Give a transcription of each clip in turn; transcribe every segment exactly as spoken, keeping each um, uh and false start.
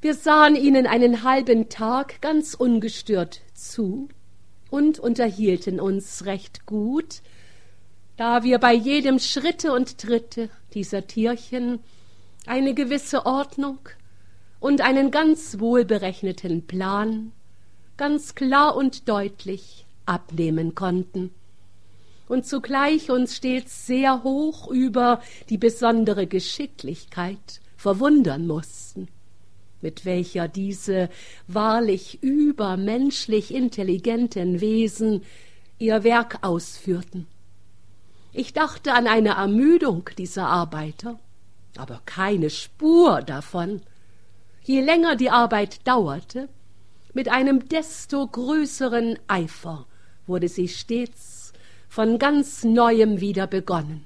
Wir sahen ihnen einen halben Tag ganz ungestört zu und unterhielten uns recht gut, da wir bei jedem Schritte und Tritte dieser Tierchen eine gewisse Ordnung und einen ganz wohlberechneten Plan ganz klar und deutlich abnehmen konnten und zugleich uns stets sehr hoch über die besondere Geschicklichkeit verwundern mussten, mit welcher diese wahrlich übermenschlich intelligenten Wesen ihr Werk ausführten. Ich dachte an eine Ermüdung dieser Arbeiter, aber keine Spur davon. Je länger die Arbeit dauerte, mit einem desto größeren Eifer wurde sie stets von ganz Neuem wieder begonnen.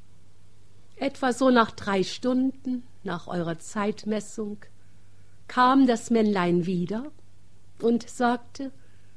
Etwa so nach drei Stunden, nach eurer Zeitmessung, kam das Männlein wieder und sagte,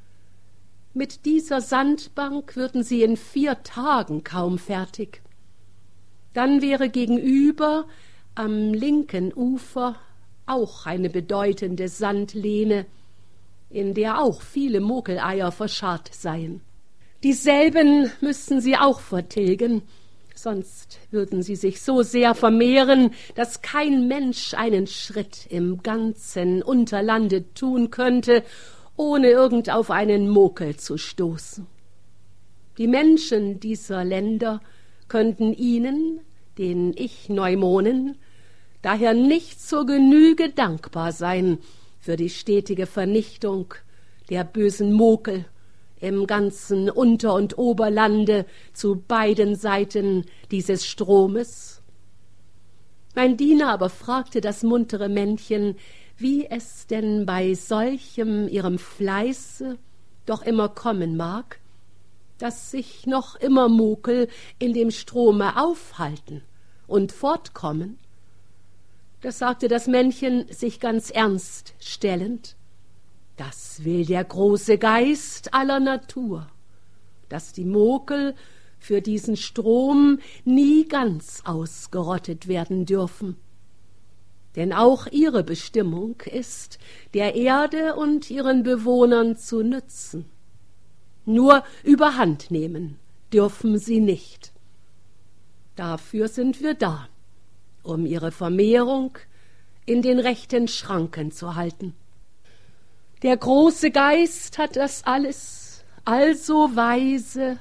mit dieser Sandbank würden sie in vier Tagen kaum fertig. Dann wäre gegenüber am linken Ufer auch eine bedeutende Sandlehne, in der auch viele Mokeleier verscharrt seien. Dieselben müssten sie auch vertilgen, sonst würden sie sich so sehr vermehren, dass kein Mensch einen Schritt im ganzen Unterlande tun könnte, ohne irgend auf einen Mokel zu stoßen. Die Menschen dieser Länder könnten ihnen, den Ich-Neumonen, daher nicht zur Genüge dankbar sein für die stetige Vernichtung der bösen Mokel im ganzen Unter- und Oberlande zu beiden Seiten dieses Stromes. Mein Diener aber fragte das muntere Männchen, wie es denn bei solchem ihrem Fleiße doch immer kommen mag, dass sich noch immer Mokel in dem Strome aufhalten und fortkommen. Das sagte das Männchen sich ganz ernst stellend. Das will der große Geist aller Natur, dass die Mokel für diesen Strom nie ganz ausgerottet werden dürfen. Denn auch ihre Bestimmung ist, der Erde und ihren Bewohnern zu nützen. Nur überhand nehmen dürfen sie nicht. Dafür sind wir da, um ihre Vermehrung in den rechten Schranken zu halten. Der große Geist hat das alles also weise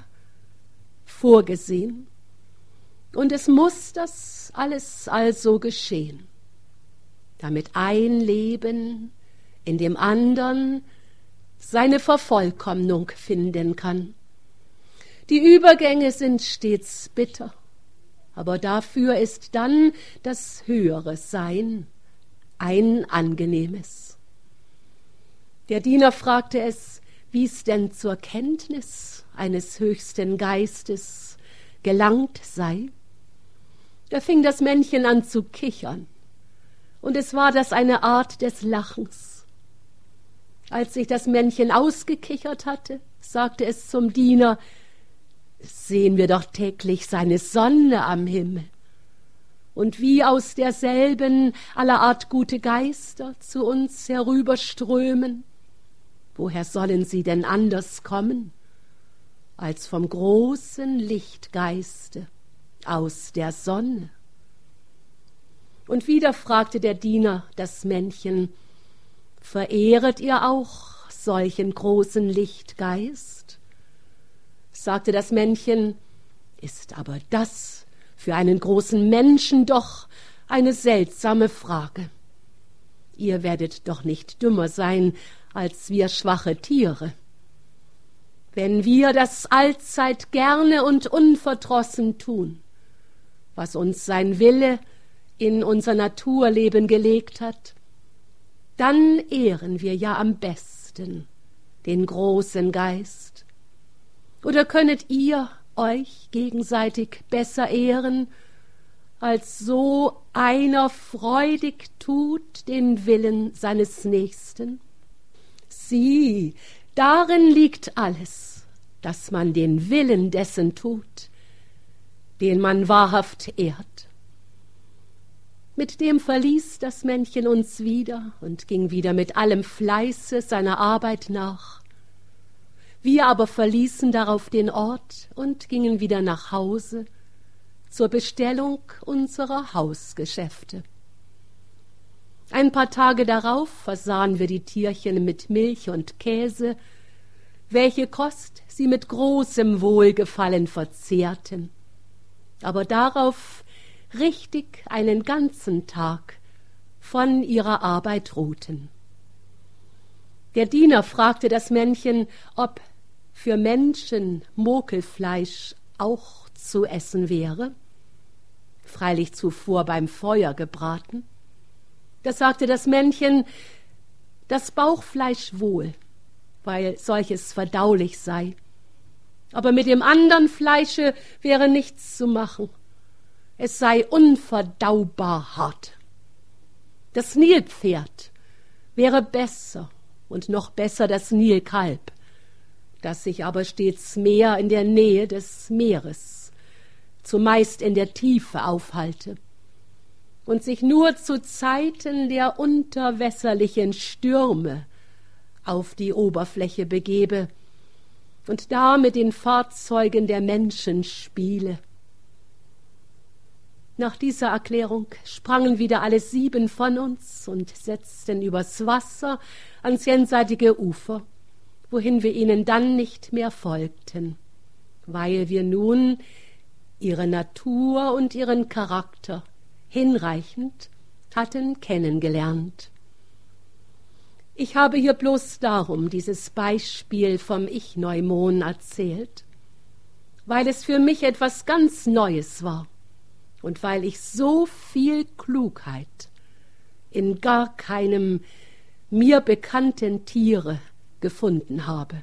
vorgesehen, und es muss das alles also geschehen, damit ein Leben in dem andern seine Vervollkommnung finden kann. Die Übergänge sind stets bitter, aber dafür ist dann das höhere Sein ein angenehmes. Der Diener fragte es, wie es denn zur Kenntnis eines höchsten Geistes gelangt sei. Da fing das Männchen an zu kichern, und es war das eine Art des Lachens. Als sich das Männchen ausgekichert hatte, sagte es zum Diener, sehen wir doch täglich seine Sonne am Himmel, und wie aus derselben aller Art gute Geister zu uns herüberströmen. Woher sollen sie denn anders kommen, als vom großen Lichtgeiste aus der Sonne? Und wieder fragte der Diener das Männchen, verehret ihr auch solchen großen Lichtgeist? Sagte das Männchen, ist aber das für einen großen Menschen doch eine seltsame Frage. Ihr werdet doch nicht dümmer sein als wir schwache Tiere. Wenn wir das allzeit gerne und unverdrossen tun, was uns sein Wille in unser Naturleben gelegt hat, dann ehren wir ja am besten den großen Geist. Oder könnet ihr euch gegenseitig besser ehren, als so einer freudig tut den Willen seines Nächsten? Sieh, darin liegt alles, dass man den Willen dessen tut, den man wahrhaft ehrt. Mit dem verließ das Männchen uns wieder und ging wieder mit allem Fleiße seiner Arbeit nach. Wir aber verließen darauf den Ort und gingen wieder nach Hause zur Bestellung unserer Hausgeschäfte. Ein paar Tage darauf versahen wir die Tierchen mit Milch und Käse, welche Kost sie mit großem Wohlgefallen verzehrten, aber darauf richtig einen ganzen Tag von ihrer Arbeit ruhten. Der Diener fragte das Männchen, ob für Menschen Mokelfleisch auch zu essen wäre, freilich zuvor beim Feuer gebraten. Da sagte das Männchen, das Bauchfleisch wohl, weil solches verdaulich sei, aber mit dem andern Fleische wäre nichts zu machen. Es sei unverdaubar hart. Das Nilpferd wäre besser und noch besser das Nilkalb, das sich aber stets mehr in der Nähe des Meeres, zumeist in der Tiefe aufhalte und sich nur zu Zeiten der unterwässerlichen Stürme auf die Oberfläche begebe und da mit den Fahrzeugen der Menschen spiele. Nach dieser Erklärung sprangen wieder alle sieben von uns und setzten übers Wasser ans jenseitige Ufer, wohin wir ihnen dann nicht mehr folgten, weil wir nun ihre Natur und ihren Charakter hinreichend hatten kennengelernt. Ich habe hier bloß darum dieses Beispiel vom Ichneumon erzählt, weil es für mich etwas ganz Neues war. Und weil ich so viel Klugheit in gar keinem mir bekannten Tiere gefunden habe.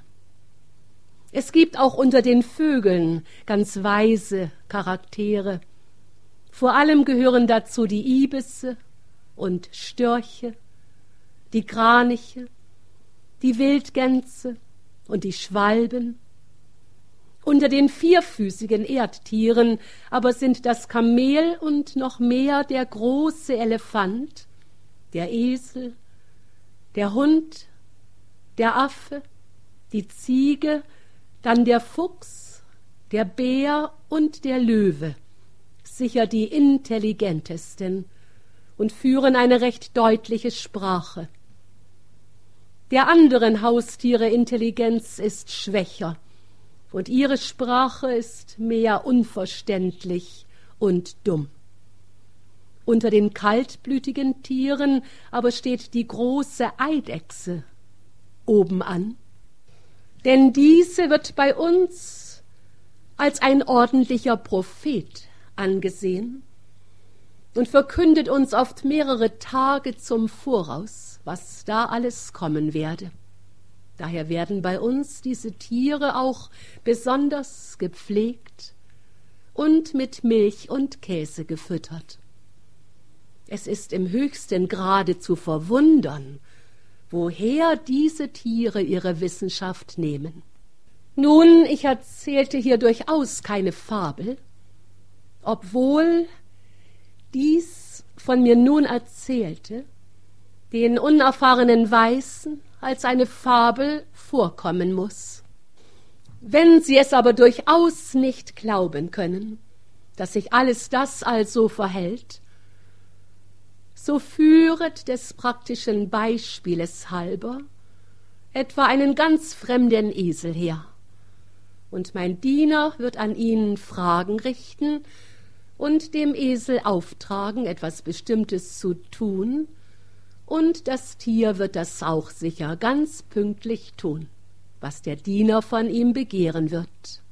Es gibt auch unter den Vögeln ganz weise Charaktere. Vor allem gehören dazu die Ibisse und Störche, die Kraniche, die Wildgänse und die Schwalben. Unter den vierfüßigen Erdtieren aber sind das Kamel und noch mehr der große Elefant, der Esel, der Hund, der Affe, die Ziege, dann der Fuchs, der Bär und der Löwe, sicher die intelligentesten und führen eine recht deutliche Sprache. Der anderen Haustiere Intelligenz ist schwächer, und ihre Sprache ist mehr unverständlich und dumm. Unter den kaltblütigen Tieren aber steht die große Eidechse obenan, denn diese wird bei uns als ein ordentlicher Prophet angesehen und verkündet uns oft mehrere Tage zum Voraus, was da alles kommen werde. Daher werden bei uns diese Tiere auch besonders gepflegt und mit Milch und Käse gefüttert. Es ist im höchsten Grade zu verwundern, woher diese Tiere ihre Wissenschaft nehmen. Nun, ich erzählte hier durchaus keine Fabel, obwohl dies von mir nun Erzählte den unerfahrenen Weisen als eine Fabel vorkommen muß. Wenn sie es aber durchaus nicht glauben können, dass sich alles das also verhält, so führet des praktischen Beispieles halber etwa einen ganz fremden Esel her, und mein Diener wird an ihn Fragen richten und dem Esel auftragen, etwas Bestimmtes zu tun, und das Tier wird das auch sicher ganz pünktlich tun, was der Diener von ihm begehren wird.